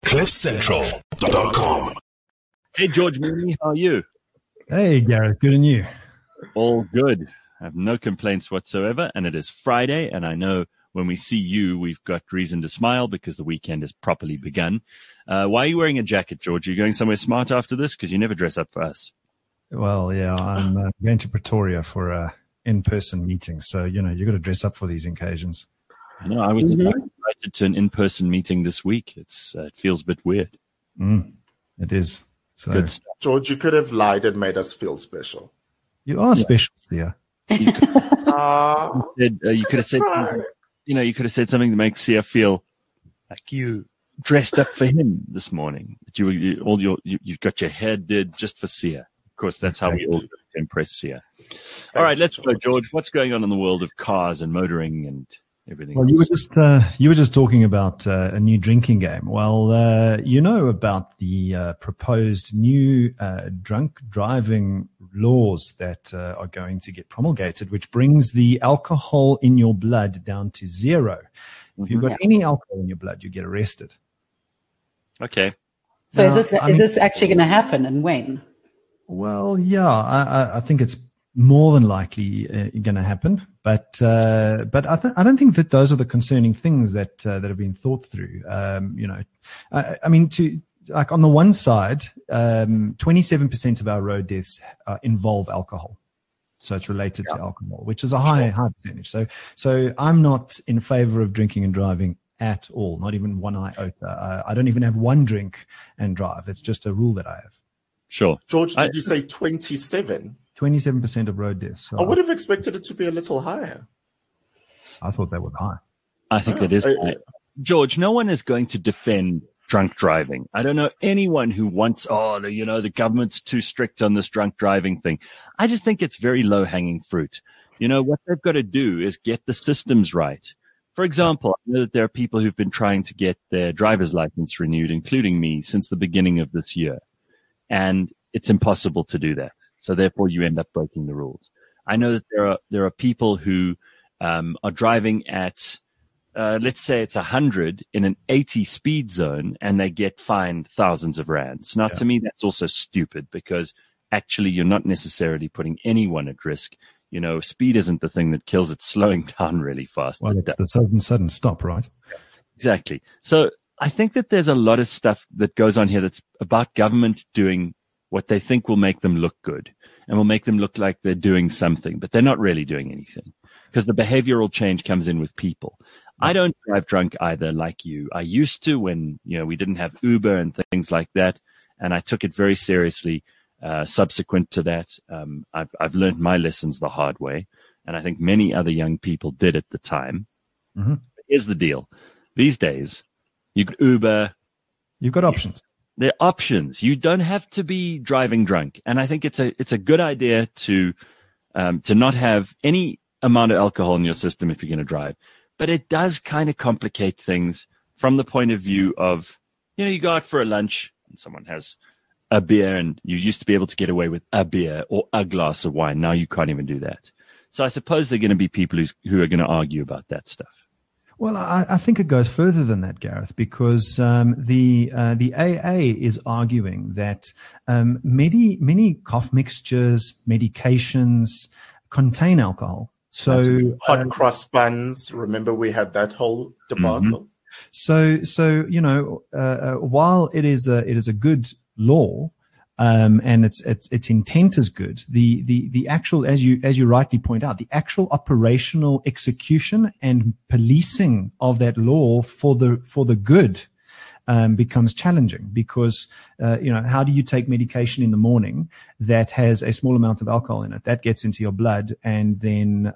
CliffCentral.com. Hey, George Mooney, how are you? Hey, Gareth, good and you? All good. I have no complaints whatsoever, and it is Friday, and I know when we see you, we've got reason to smile because the weekend has properly begun. Why are you wearing a jacket, George? Are you going somewhere smart after this? Because you never dress up for us. Well, yeah, I'm going to Pretoria for a in-person meeting, so, you've got to dress up for these occasions. I know. I was invited to an in-person meeting this week. It feels a bit weird. It is. So, Good stuff. George, you could have lied and made us feel special. You are special, Sia. You could have said, you could have said something that makes Sia feel like you dressed up for him this morning. That you got your hair did just for Sia. Of course, that's how we all do to impress Sia. All right, let's go, George. What's going on in the world of cars and motoring and everything? Well, you were just talking about a new drinking game. Well, about the proposed new drunk driving laws that are going to get promulgated, which brings the alcohol in your blood down to 0. If you've got any alcohol in your blood, you get arrested. Okay. So now, is this actually going to happen, and when? Well, yeah, I think it's more than likely going to happen, but I don't think that those are the concerning things that have been thought through. On the one side, 27% of our road deaths involve alcohol. So it's related to alcohol, which is a high percentage. So I'm not in favor of drinking and driving at all, not even one iota. I don't even have one drink and drive. It's just a rule that I have. Sure. George, did you say 27? 27% of road deaths. So I would have expected it to be a little higher. I thought that was high. I think it is high. George, no one is going to defend drunk driving. I don't know anyone who wants, the government's too strict on this drunk driving thing. I just think it's very low-hanging fruit. What they've got to do is get the systems right. For example, I know that there are people who've been trying to get their driver's license renewed, including me, since the beginning of this year. And it's impossible to do that. So therefore you end up breaking the rules. I know that there are people who are driving at, let's say it's 100 in an 80 speed zone, and they get fined thousands of rands. Now, to me, that's also stupid, because actually you're not necessarily putting anyone at risk. Speed isn't the thing that kills, it's slowing down really fast. Well, it's the sudden stop, right? Exactly. So I think that there's a lot of stuff that goes on here that's about government doing what they think will make them look good and will make them look like they're doing something, but they're not really doing anything, because the behavioral change comes in with people. I don't drive drunk either, like you. I used to when, we didn't have Uber and things like that, and I took it very seriously. Subsequent to that, I've learned my lessons the hard way, and I think many other young people did at the time. Mm-hmm. Here's the deal. These days, you could Uber. You've got options. There are options. You don't have to be driving drunk. And I think it's a good idea to not have any amount of alcohol in your system if you're going to drive. But it does kind of complicate things from the point of view of, you go out for a lunch and someone has a beer, and you used to be able to get away with a beer or a glass of wine. Now you can't even do that. So I suppose there are going to be people who are going to argue about that stuff. Well, I think it goes further than that, Gareth, because the AA is arguing that many cough mixtures, medications contain alcohol. So hot cross buns. Remember, we had that whole debacle. Mm-hmm. So while it is a good law, and its intent is good, the actual, as you rightly point out, the actual operational execution and policing of that law for the good becomes challenging, because how do you take medication in the morning that has a small amount of alcohol in it that gets into your blood, and then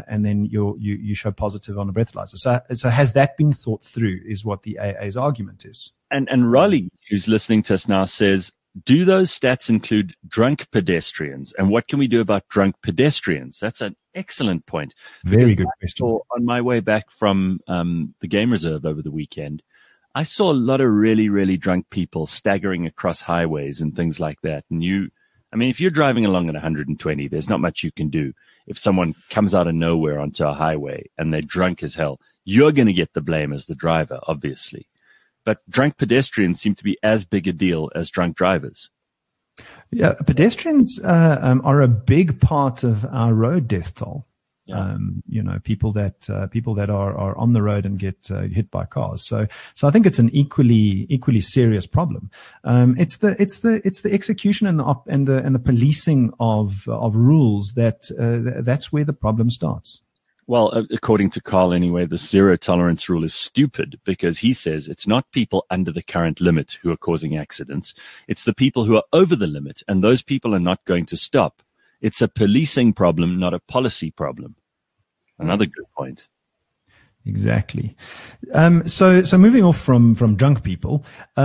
you show positive on a breathalyzer? So has that been thought through, is what the AA's argument is. And Raleigh, who's listening to us now, says, do those stats include drunk pedestrians? And what can we do about drunk pedestrians? That's an excellent point. Very good question. On my way back from the game reserve over the weekend, I saw a lot of really, really drunk people staggering across highways and things like that. And if you're driving along at 120, there's not much you can do. If someone comes out of nowhere onto a highway and they're drunk as hell, you're going to get the blame as the driver, obviously. But drunk pedestrians seem to be as big a deal as drunk drivers. Yeah, pedestrians are a big part of our road death toll. Yeah. People that are on the road and get hit by cars. So I think it's an equally serious problem. It's the execution and the policing of rules that's where the problem starts. Well, according to Carl anyway, the zero tolerance rule is stupid because he says it's not people under the current limit who are causing accidents. It's the people who are over the limit, and those people are not going to stop. It's a policing problem, not a policy problem. Another good point. Exactly. So moving off from drunk people,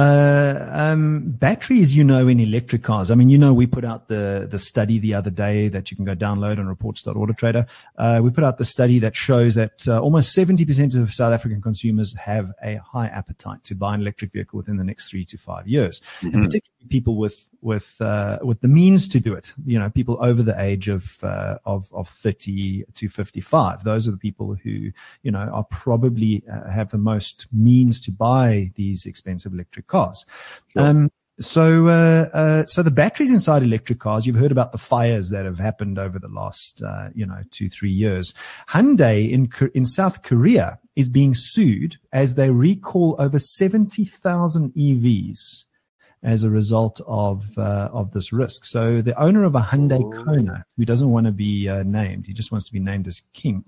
batteries, in electric cars. I mean, we put out the study the other day that you can go download on reports.autotrader. We put out the study that shows that almost 70% of South African consumers have a high appetite to buy an electric vehicle within the next 3 to 5 years. Mm-hmm. And particularly people with the means to do it. People over the age of 30 to 55. Those are the people who, are probably have the most means to buy these expensive electric cars. Sure. So the batteries inside electric cars, you've heard about the fires that have happened over the last, 2-3 years. Hyundai in South Korea is being sued as they recall over 70,000 EVs as a result of this risk. So the owner of a Hyundai Kona, who doesn't want to be named, he just wants to be named as Kim,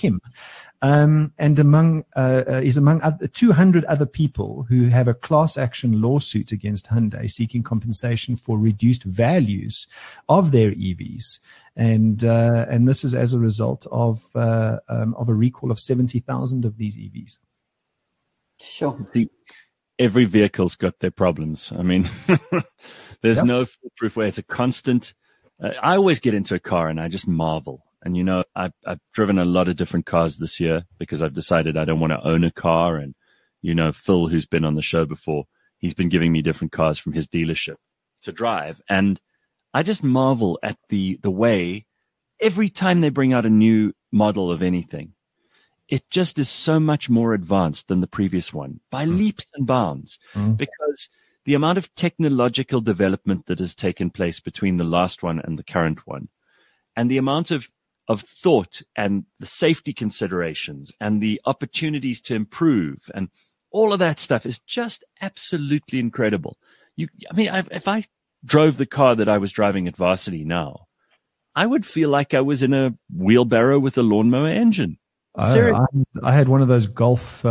and is among 200 other people who have a class action lawsuit against Hyundai seeking compensation for reduced values of their EVs. And this is as a result of a recall of 70,000 of these EVs. Sure. Every vehicle's got their problems. I mean, there's no foolproof way. It's a constant. I always get into a car and I just marvel. And, I've driven a lot of different cars this year because I've decided I don't want to own a car. And, Phil, who's been on the show before, he's been giving me different cars from his dealership to drive. And I just marvel at the way every time they bring out a new model of anything, it just is so much more advanced than the previous one by leaps and bounds, because the amount of technological development that has taken place between the last one and the current one, and the amount of thought and the safety considerations and the opportunities to improve and all of that stuff is just absolutely incredible. If I drove the car that I was driving at Varsity now, I would feel like I was in a wheelbarrow with a lawnmower engine. I had one of those Golf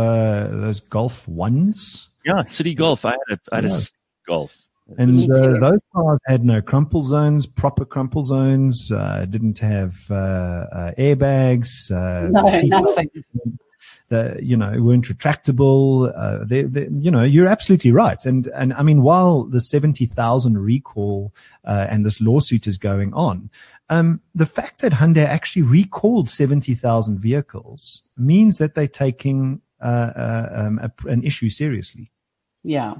ones. Yeah, City Golf. I had a Golf. And those cars had no proper crumple zones, didn't have airbags. Nothing. Weren't retractable. You're absolutely right. And I mean, while the 70,000 recall and this lawsuit is going on, the fact that Hyundai actually recalled 70,000 vehicles means that they're taking an issue seriously. Yeah.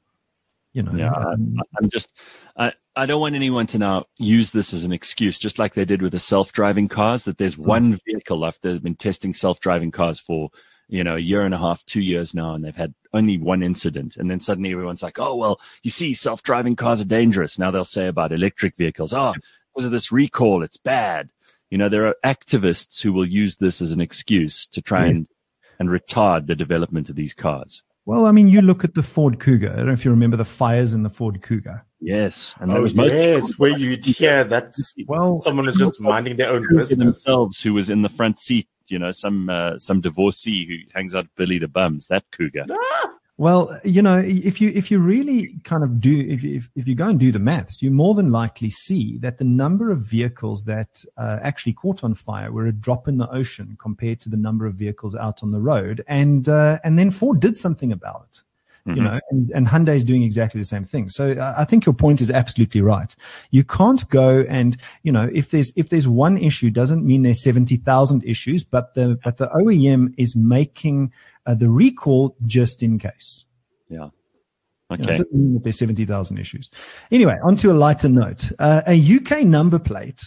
I don't want anyone to now use this as an excuse, just like they did with the self-driving cars, that there's one vehicle after they've been testing self-driving cars for, a year and a half, 2 years now, and they've had only one incident. And then suddenly everyone's like, oh, well, you see, self-driving cars are dangerous. Now they'll say about electric vehicles, because of this recall, it's bad. There are activists who will use this as an excuse to try and retard the development of these cars. Well, I mean, you look at the Ford Kuga. I don't know if you remember the fires in the Ford Kuga. Yes. And where you'd hear that someone is just minding their own business. Themselves, who was in the front seat, some divorcee who hangs out Billy the Bums, that Kuga. Well, if you really kind of if you go and do the maths, you more than likely see that the number of vehicles that actually caught on fire were a drop in the ocean compared to the number of vehicles out on the road. And then Ford did something about it. And Hyundai is doing exactly the same thing. So I think your point is absolutely right. You can't go and, if there's one issue, doesn't mean there's 70,000 issues, but the OEM is making the recall just in case. Yeah. Okay. Doesn't mean that there's 70,000 issues. Anyway, on to a lighter note. A UK number plate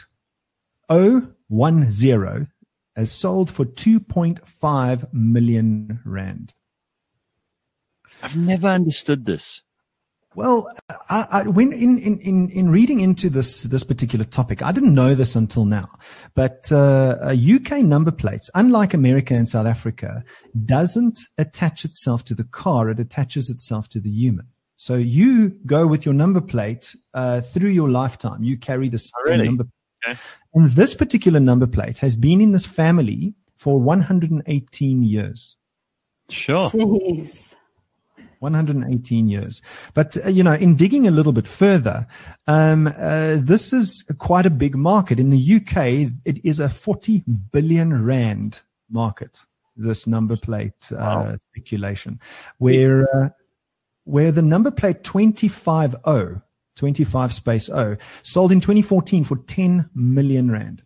010 has sold for 2.5 million rand. I've never understood this. Well, when in reading into this particular topic, I didn't know this until now, but UK number plates, unlike America and South Africa, doesn't attach itself to the car; it attaches itself to the human. So you go with your number plate through your lifetime. You carry the same number plate. Okay. And this particular number plate has been in this family for 118 years. Sure. Jeez. 118 years. But, in digging a little bit further, this is quite a big market. In the UK, it is a 40 billion rand market, this number plate speculation, where the number plate 25 space O, sold in 2014 for 10 million rand.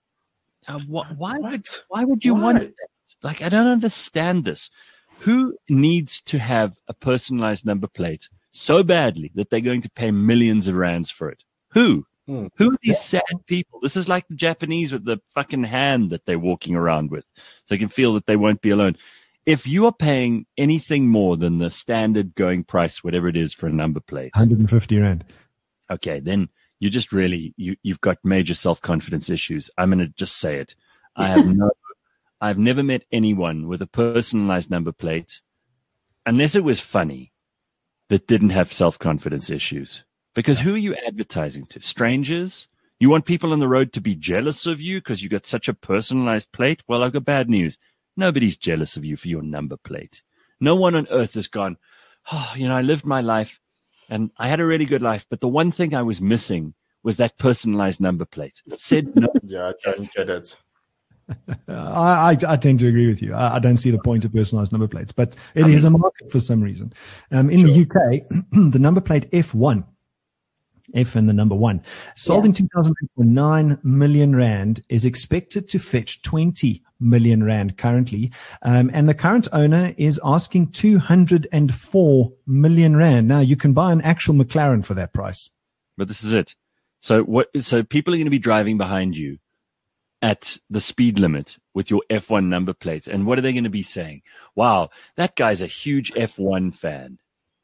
Why would you want that? Like, I don't understand this. Who needs to have a personalized number plate so badly that they're going to pay millions of rands for it? Who? Who are these sad people? This is like the Japanese with the fucking hand that they're walking around with, so they can feel that they won't be alone. If you are paying anything more than the standard going price, whatever it is for a number plate, 150 rand. Okay, then you just really, you've got major self-confidence issues. I'm going to just say it. I've never met anyone with a personalized number plate, unless it was funny, that didn't have self-confidence issues. Because who are you advertising to? Strangers? You want people on the road to be jealous of you because you got such a personalized plate? Well, I've got bad news. Nobody's jealous of you for your number plate. No one on earth has gone, I lived my life and I had a really good life, but the one thing I was missing was that personalized number plate. Said no. Yeah, I don't get it. I tend to agree with you. I don't see the point of personalized number plates, but it is a market for some reason. In the UK, the number plate F1, F and the number 1, sold in 2008 for 9 million rand, is expected to fetch 20 million rand currently. And the current owner is asking 204 million rand. Now you can buy an actual McLaren for that price. But this is it. So people are going to be driving behind you at the speed limit with your F1 number plate. And what are they going to be saying? Wow, that guy's a huge F1 fan.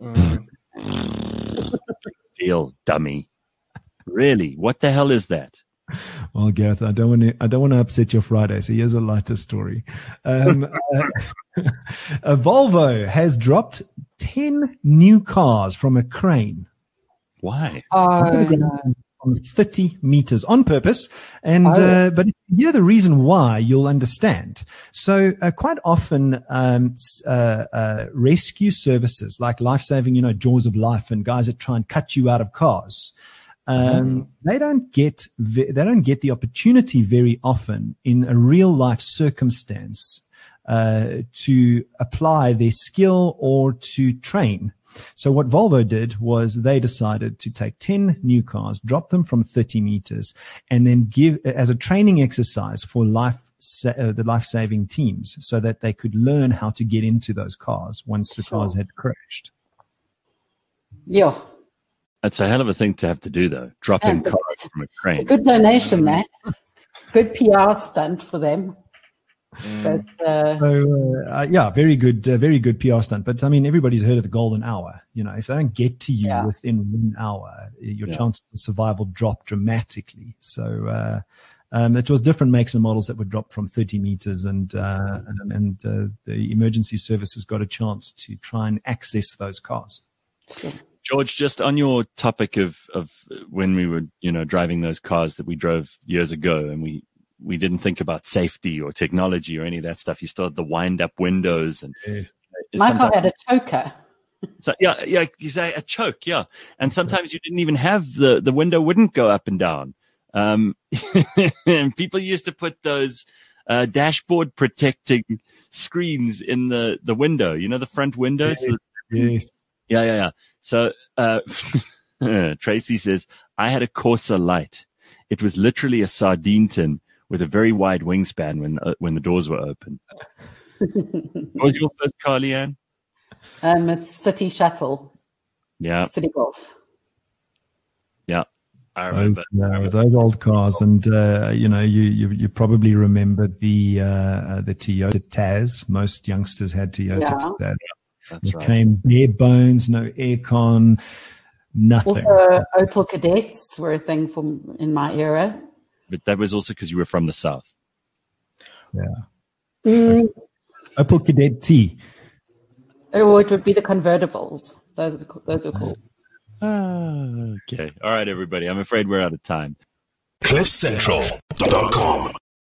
Deal, dummy. Really? What the hell is that? Well, Gareth, I don't want to upset your Friday, so here's a lighter story. Volvo has dropped 10 new cars from a crane. Why? On 30 meters on purpose. And, but if you hear the reason why, you'll understand. So, quite often, rescue services like life-saving, Jaws of Life and guys that try and cut you out of cars, they don't get the opportunity very often in a real life circumstance, to apply their skill or to train. So what Volvo did was they decided to take 10 new cars, drop them from 30 meters, and then give as a training exercise for the life-saving teams so that they could learn how to get into those cars once the cars had crashed. Yeah. That's a hell of a thing to have to do, though. Dropping cars from a crane. Good donation, that. Good PR stunt for them. But, very good PR stunt. But I mean, everybody's heard of the golden hour. If they don't get to you within 1 hour, your chances of survival drop dramatically. So, it was different makes and models that were dropped from 30 meters, and the emergency services got a chance to try and access those cars. Sure. George, just on your topic of when we were, driving those cars that we drove years ago, and we didn't think about safety or technology or any of that stuff. You still had the wind-up windows, and my car had a choker. So you say a choke, and sometimes you didn't even have the window wouldn't go up and down. And people used to put those dashboard protecting screens in the window. The front window. Yes. Yeah. So Tracy says, I had a Corsa Light. It was literally a sardine tin with a very wide wingspan when the doors were open. What was your first car, Leanne? A City Shuttle. Yeah. City Golf. Yeah. I remember. Those old cars, and you probably remember the Toyota Taz. Most youngsters had Toyota Taz. That's right. Came bare bones, no aircon, nothing. Also, Opel Cadets were a thing in my era. But that was also because you were from the South. Yeah. Opel Cadet T. Or it would be the convertibles. Those are cool. Okay. All right, everybody. I'm afraid we're out of time. CliffCentral.com